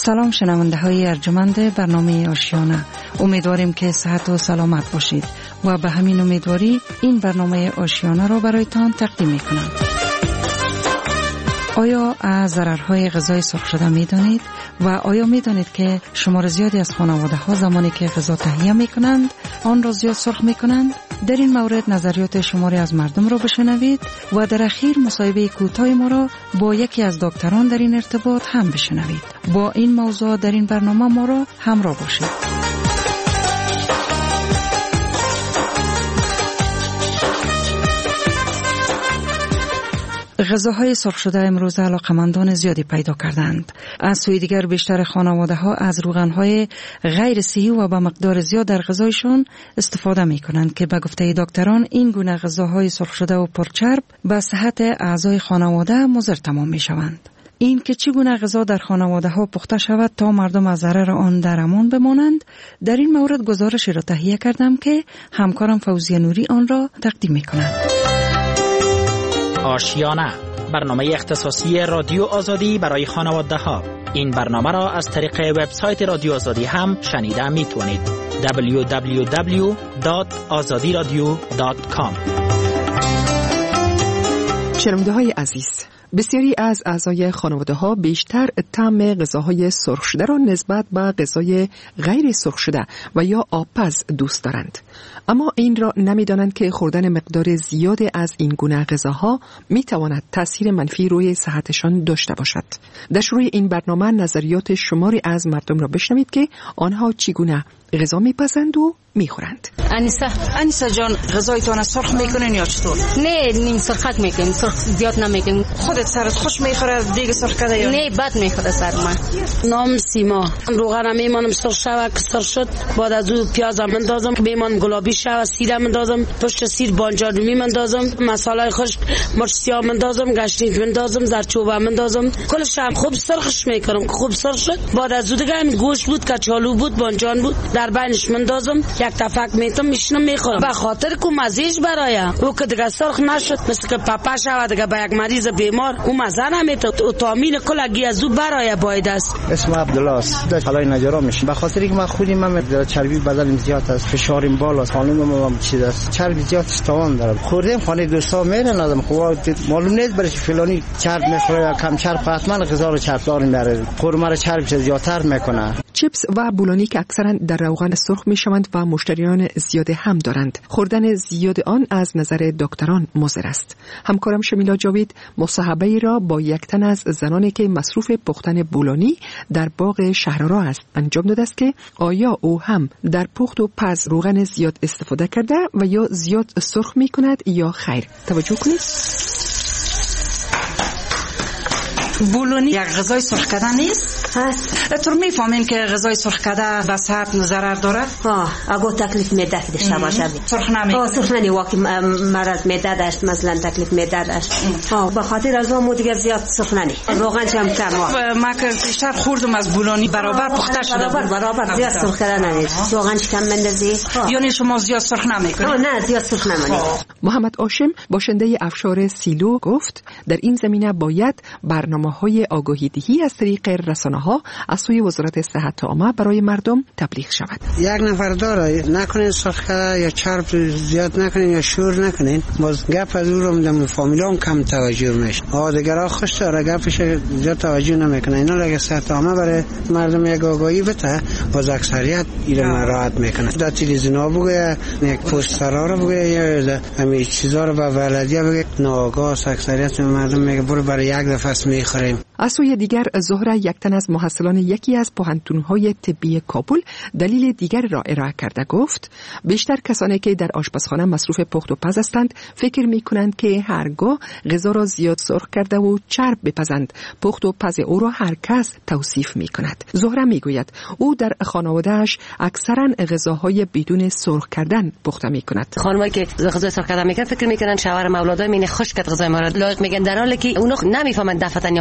سلام شنونده های ارجمند برنامه آشیانه. امیدواریم که صحت و سلامت باشید و به همین امیدواری این برنامه آشیانه را برایتان تقدیم میکنم. آیا از ضررهای غذای سرخ شده میدانید و آیا میدانید که شمار زیادی از خانواده ها زمانی که غذا تهیه میکنند آن را زیاد سرخ میکنند؟ در این مورد نظریات شماری از مردم را بشنوید و در اخیر مصاحبه کوتاه ما را با یکی از دکتران در این ارتباط هم بشنوید. با این موضوع در این برنامه ما را همراه باشید. غذاهای سرخ شده امروز علاقمندان زیادی پیدا کردند. از سوی دیگر بیشتر خانواده ها از روغنهای غیر صحی و با مقدار زیاد در غذایشان استفاده می کنند که به گفته دکتران این گونه غذاهای سرخ شده و پرچرب به صحت اعضای خانواده مضر تمام می شوند. این که چگونه غذا در خانواده ها پخته شود تا مردم از ضرر آن در امان بمانند، در این مورد گزارشی را تهیه کردم که همکارم فوزیه نوری آن را تقدیم می کنند. آشیانه، برنامه اختصاصی رادیو آزادی برای خانواده ها. این برنامه را از طریق وبسایت رادیو آزادی هم شنیده می توانید. www.azadiradio.com. شنونده های عزیز، بسیاری از اعضای خانواده ها بیشتر طعم غذاهای سرخ شده را نسبت به غذای غیر سرخ شده و یا آبپز دوست دارند. اما این را نمی‌دانند که خوردن مقدار زیاد از این گونه غذاها می‌تواند تأثیر منفی روی صحتشان داشته باشد. در شروع این برنامه نظریات شماری از مردم را بشنوید که آنها چگونه غذا میپسند و میخورند. انیسه جان، غذایتان سرخ میکنین یا چطور؟ نه، نیم سرخک میکنیم، سرخ زیاد نمیکنیم. خودت سرت خوش میخوره دیگه سرخ کرده یا نه؟ بد میخوره سر من. نام سیما. روغن میمانم سرخ شود که سرخ شد، بعد از او پیاز مندازم که میمان گلابی شود، سیر مندازم، پشت سیر بانجان میمندازم، مساله خشک مرچ سیاه مندازم، گشنیج مندازم، زرچوبه مندازم، کلش هم خوب سرخش میکنم که خوب سرخ شد. بعد از او دیگه گوشت بود، کچالو بود، بانجان بود، در بینش مندازم، یک تفک میتم میشنم میخورم. به خاطر که مزهش برایم او که دیگه سرخ نشد، مثل که پپا شود دیگه به یک مریض بیمار او مزه نمیتونه، او تامین کلگی از او برای باید است. اسم عبدالله است، در خلای نجرا میشم. به خاطر اینکه من خودم چربی بدنم زیاد است، فشارم بالا است، خانومم چیز است، چربی زیاد توان دارم. خوردم خانه دوستا میرن ازم، خب معلوم نیست برای فلانی چرب میخوره یا کم چرب، حتما غذا رو چرب دار میاره، خورما رو چرب زیادتر میکنه. چیپس و بولونی که اکثرا در روغن سرخ میشوند و مشتریان زیاد هم دارند. خوردن زیاد آن از نظر دکتران مضر است. همکارم شمیلا جاوید مصاحبه‌ای را با یک تن از زنانی که مصروف پختن بولونی در باغ شهرآرا است انجام داده است که آیا او هم در پخت و پز روغن زیاد استفاده کرده و یا زیاد سرخ میکند یا خیر. توجه کنید. بولونی یک غذای سرخ کرده نیست؟ هست. تو میفهمین که غذای سرخ کرده به صحت ضرر داره؟ اگه تکلیف میده که داشته باشه. سرخ نمیکنه. سرخ نمی واقعی مرض میده داشت، مثلا تکلیف میده داشت. به خاطر از اون دیگه زیاد سرخ نمی. روغن هم کم. ما که بیشتر خوردم از بولونی برابر پخته شده. برابر زیاد سرخ کردن نیست. روغن کم مندازی. یعنی شما زیاد سرخ نمیکنید؟ نه، زیاد سرخ نمیکنید. محمد هاشم باشنده افشار سیلو گفت در این زمینه باید برنامه‌های آگاهی‌دهی از طریق رسانه‌ها از سوی وزارت صحت عامه برای مردم تبلیغ شود. یک نفر داره نکنین سرخ کرده یا چرب زیاد نکنین یا شور نکنین، باز گپ از او رو دم فامیلام کم توجه میشه. دیگرها خوش داره گپش زیاد توجه نمیکنه. اینا اگه صحت عامه برای مردم یک آگاهی بده، باز اکثریت اینا راحت میکنه. در تلویزیون بگه، یک پوسترها رو بگه یا همین چیزا رو به ولدیه بگه، ناآگاه اکثریت مردم میگه برو برای یک دفعه میخوریم. از سوی دیگر زهره یک تن از محصلان یکی از پوهنتون‌های طبی کابل دلیل دیگر را ارائه کرده گفت بیشتر کسانی که در آشپزخانه مصروف پخت و پز هستند فکر می‌کنند که هرگاه غذا را زیاد سرخ کرده و چرب بپزند پخت و پز او را هر کس توصیف می‌کند. زهره میگوید او در خانواده‌اش اکثرا غذاهای بدون سرخ کردن پخته می‌کند. خانمایی که غذا سرخ کردن می‌کنن فکر می‌کنن شوهر اولادای مینه خشک غذای ما را لایق میگن، در حالی که اونا نمی‌فهمن دفتن یا مریض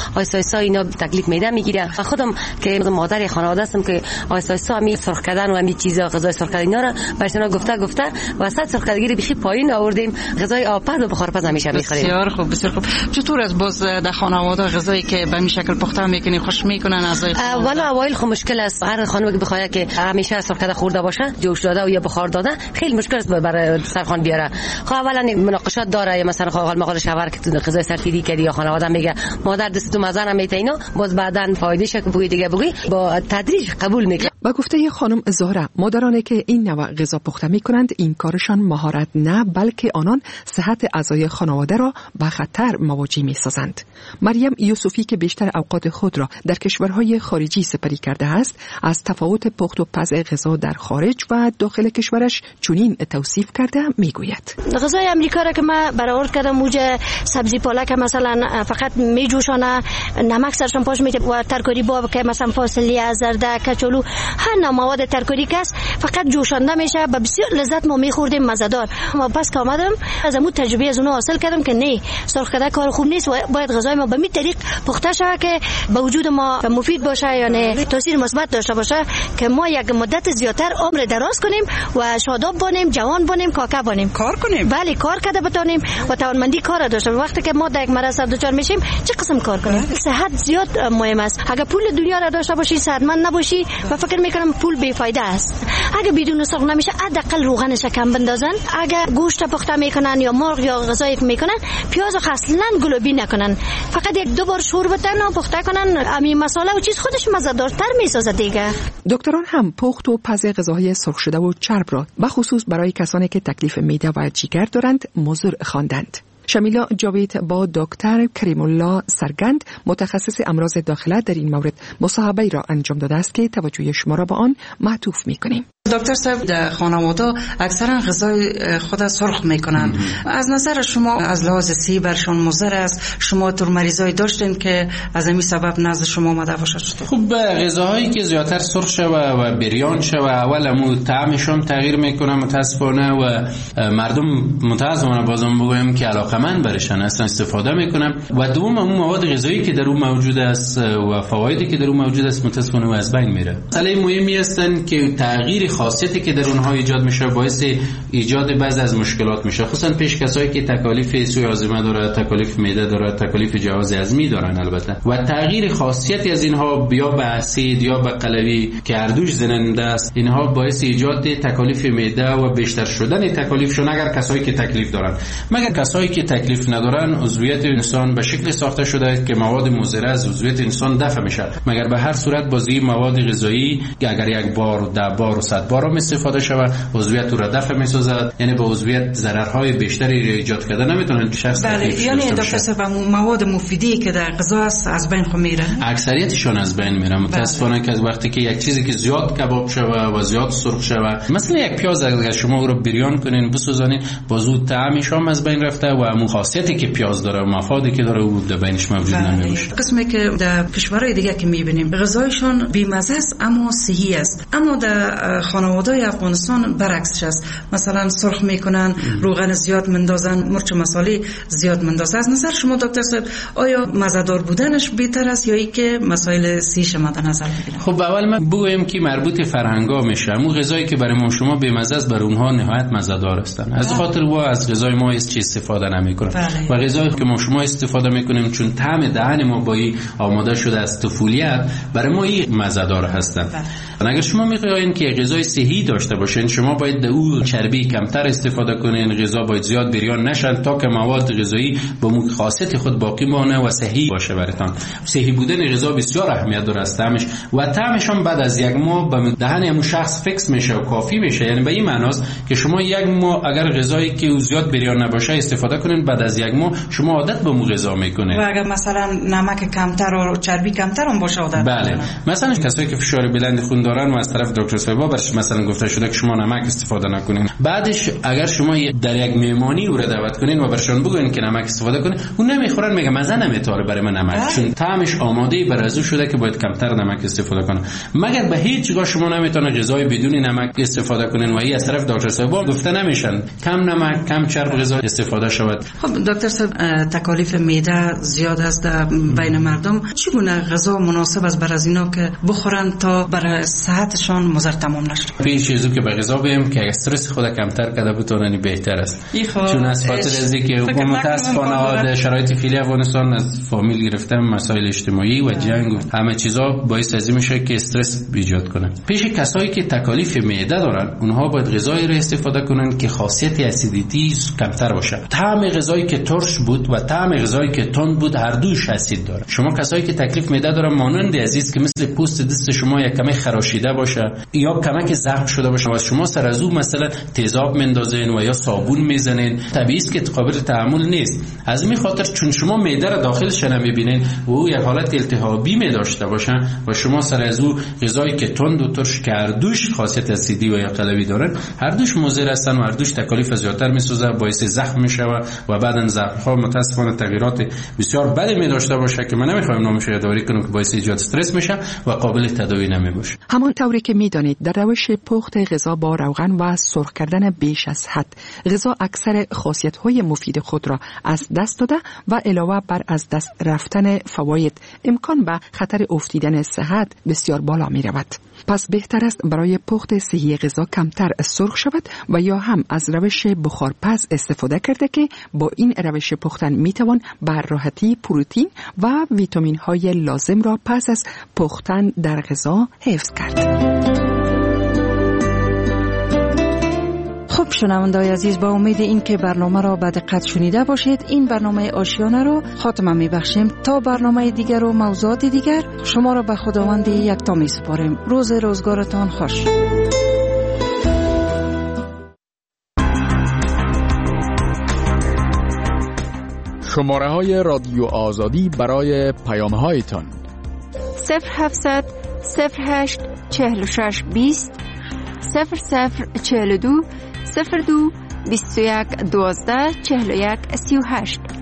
آیستا آیستا اینا تکلیف میده میگیره. خودم که مادر خانواده هستم که آیستا آیستا همین سرخ کردن و همین چیزا غذای سرخ کردن اینا رو برشون گفته وسط سرخ کردگی بخی پایین آوردیم. غذای آبپز و بخارپز همیشه میخوریم. بسیار خوب بسیار خوب. چطور از باز در خانواده غذایی که به این شکل پخته میکنی خوش میکنن اعضای خانواده؟ والا اوایل خب مشکل است. هر خانم که بخواد که همیشه سرخ کرده خورده باشه، جوش داده و یا بخار داده، خیلی مشکل است برای سرخوان بیاره. خب اولا مناقشات داره، مثلا خب مقال شوهر که غذای سرتیری کردی یا خانواده میگه مادر دست تو مزه نمیته اینا، باز بعدن فایدهش که بگی دیگه بگی با تدریج قبول میکنه. با گفته خانم زهره، مادرانی که این نوع غذا پخته میکنند این کارشان مهارت نه بلکه آنان صحت اعضای خانواده را به خطر مواجه میسازند. مریم یوسفی که بیشتر اوقات خود را در کشورهای خارجی سپری کرده است، از تفاوت پخت و پز غذا در خارج و داخل کشورش چنین توصیف کرده میگوید: غذای امریکا را که من برآورد کردم موجه سبزی پالک مثلا فقط میجوشانه، نمک سرشون پاش میده و ترکاری باب که مثلا فاصله زرده کچالو هر نوع مواد ترکاری کس فقط جوشانده میشه. با بسیار لذت ما میخوردیم مزه‌دار. ما پس که آمدم از امو تجربه از اونها حاصل کردم که نه سرخ کرده کار خوب نیست و باید غذای ما به می طریق پخته شود که به وجود ما مفید باشه یا نه تاثیر مثبت داشته باشه که ما یک مدت زیاتر عمر دراز کنیم و شاداب باشیم، جوان باشیم، کاکا باشیم، کار کنیم. بله کار کرده بتونیم و توانمندی کار داشته. وقتی که ما در یک مرض دچار میشیم چه قسم کار کنیم؟ صحت زیاد مهم است. اگه پول دنیا را داشته باشی صحتمند نباشی و فکر میکنم پول بیفایده است. اگه بدون سرخ نمیشه حداقل روغنش کم بندازن. اگه گوشت پخته میکنن یا مرغ یا غذایی که میکنن پیاز اصلا گلوبی نکنن، فقط یک دو بار شور بدن و پخته کنن. همین مساله و چیز خودش مزه‌دارتر میسازه دیگه. دکتران هم پخت و پز غذاهای سرخ شده و چرب را به خصوص برای کسانی که تکلیف معده و جگر دارند مضر خواندند. شمیلا جاوید با دکتر کریم الله سرگند متخصص امراض داخله در این مورد مصاحبه را انجام داده است که توجه شما را به آن معطوف می‌کنیم. دکتر صاحب در خانواده اکثرا غذای خود سرخ میکنن. از نظر شما از لحاظ صحی برشون مضر است؟ شما تو مریضای داشتین که از همین سبب نزد شما اومده باشه؟ خب غذاهایی که زیاتر سرخ شوه و بریان شوه اولمو طعمشون تغییر میکنه متاسفانه و مردم متاسفانه بازم بگویم که علاقمند برشن اصلا استفاده میکنن و دوم اون مواد غذایی که در اون موجود است و فوایدی که در اون موجود است متاسفانه از بین میره. مسئله مهمی هستن که تغییر خاصیتی که در اونها ایجاد میشه باعث ایجاد بعضی از مشکلات میشه، خصوصا پیش کسایی که تکالیف سوی هاضمه داره، تکالیف معده داره، تکالیف جهاز هضمی دارن البته و تغییر خاصیتی از اینها یا به اسید یا به قلوی که هر دوش زننده است اینها باعث ایجاد تکالیف معده و بیشتر شدن تکالیفشون اگر کسایی که تکلیف دارن. مگر کسایی که تکلیف ندارن عضویت انسان به شکل ساخته شده که مواد مضر از عضویت انسان دفع میشه. مگر به هر صورت بازی مواد غذایی اگر یک بار 10 بار و 100 بار استفاده شود عضویت را دفع می‌سازد، یعنی به عضویت ضررهای بیشتری ایجاد کرده نمیتونه شخص. بله یعنی دکتر مواد مفیدی که در غذا است از بین میره، اکثریتشون از بین میره. متاسفانه که از وقتی که یک چیزی که زیاد کباب شوه و زیاد سرخ شوه، مثلا یک پیاز اگر شما او رو بریان کنین بسوزانین بازو طعمش هم از بین رفته و همون خاصیتی که پیاز داره و مفادی که داره او در بینش موجود نمیشه. قسمی که در کشورهای دیگه که میبینیم غذایشون بی‌مزه است اما صحی است، اما در خانواده افغانستان برعکسش است. مثلا سرخ میکنن، روغن زیاد مندازن، مرچ مصالحه زیاد مندازن. از نظر شما دکتر صاحب آیا مزه‌دار بودنش بهتر است یا اینکه مسائل صحیش مد نظر بگیرن؟ خب اول من بگویم که مربوط فرهنگا میشه. اون غذایی که برای ما شما بی‌مزه است برای اونها نهایت مزه‌دار هستن. از خاطر و از غذای ما هیچ چیز استفاده نمیکنن و غذایی که ما شما استفاده میکنیم چون طعم دهن ما با آماده شده از طفولیت برای ما این مزه‌دار هستن. اگر شما میخواین که غذای صحی داشته باشین شما باید او چربی کمتر استفاده کنین، غذا باید زیاد بریان نشن تا که مواد غذایی با خاصیت خود باقی مانه و صحی باشه براتون. صحی بودن غذا بسیار اهمیت داره از طعمش و طعمش هم بعد از یک ماه به دهن همون شخص فیکس میشه و کافی میشه. یعنی به این معناست که شما یک ماه اگر غذایی که زیاد بریان نباشه استفاده کنین بعد از یک ماه شما عادت به اون غذا میکنین. و اگر مثلا نمک کمتر و چربی کمتر هم باشه عادت. بله مثلا کسایی که فشار بلند خون دارن و از طرف دکتر صاحب برش مثلا گفته شده که شما نمک استفاده نکنین. بعدش اگر شما در یک مهمانی او را دعوت کنین و برشون بگوین که نمک استفاده کنین، اون نمیخورن، میگه مزه نمیتاره برای من نمک، چون طعمش آماده برای ازو شده که باید کمتر نمک استفاده کنه. مگر به هیچ جا شما نمیتونه غذای بدون نمک استفاده کنین و این از طرف دکتر صاحب گفته نمیشن کم نمک کم چرب غذا استفاده شود. خب دکتر صاحب، تکالیف معده زیاد است بین مردم، چگونه غذا مناسب است برای اینا که بخورن تا برای صحتشان مضر تمام نشه؟ پیش چیزی که به غذا بیم که استرس خود کمتر کرده بتونن بهتر است، چون از خاطر از اینکه متاسفانه شرایط فعلی افغانستان از فامیل گرفته مسائل اجتماعی و جنگ و همه چیزا باعث از این میشه که استرس ایجاد کنه. پیش کسایی که تکالیف معده دارن، اونها باید غذایی رو استفاده کنن که خاصیت اسیدیتی کمتر باشه. طعم غذایی که ترش بود و طعم غذایی که تند بود هر دوش اسید داره. شما کسایی که تکلیف معده دارن مانند عزیز که مثل پوست دست شما یک کمی خراشیده باشه یا کمک زخم شده باشه و شما سر از اون مثلا تیزاب میندازین و یا صابون میزنین، طبیعی است که قابل تحمل نیست. از این خاطر چون شما معده را داخلش نمیبینین و او یک حالت التهابی می داشته باشه و شما سر از اون غذایی که تند و ترش که هر دوش خاصیت اسیدی و یا قلوی دارن، هر دوش مضر هستن و هر دوش تکالیف زیادتر میسازه، باعث زخم میشه و بعدن زخم ها متاسفانه تغییرات بسیار بدی می داشته باشه که من نمیخوام نامش رو یادآوری کنم که باعث ایجاد استرس میشه و قابل تداوی نمیباشه. همان طوری که میدانید در روش پخت غذا با روغن و سرخ کردن بیش از حد، غذا اکثر خاصیت‌های مفید خود را از دست داده و علاوه بر از دست رفتن فواید، امکان به خطر افتیدن صحت بسیار بالا می رود. پس بهتر است برای پخت صحیح غذا کمتر سرخ شود و یا هم از روش بخارپز استفاده کرده که با این روش پختن می توان بر راحتی پروتئین و ویتامین های لازم را پس از پختن در غذا حفظ کرد. خب شنونده‌های عزیز، با امید این که برنامه را به دقت شنیده باشید، این برنامه آشیانه را خاتمه می‌بخشیم. تا برنامه دیگر و موضوعات دیگر، شما را به خداوند یکتا می‌سپاریم. روز روزگارتان خوش. شماره‌های رادیو آزادی برای پیام‌هایتان 0700 08 46 20 0042 02 21 12 41 38.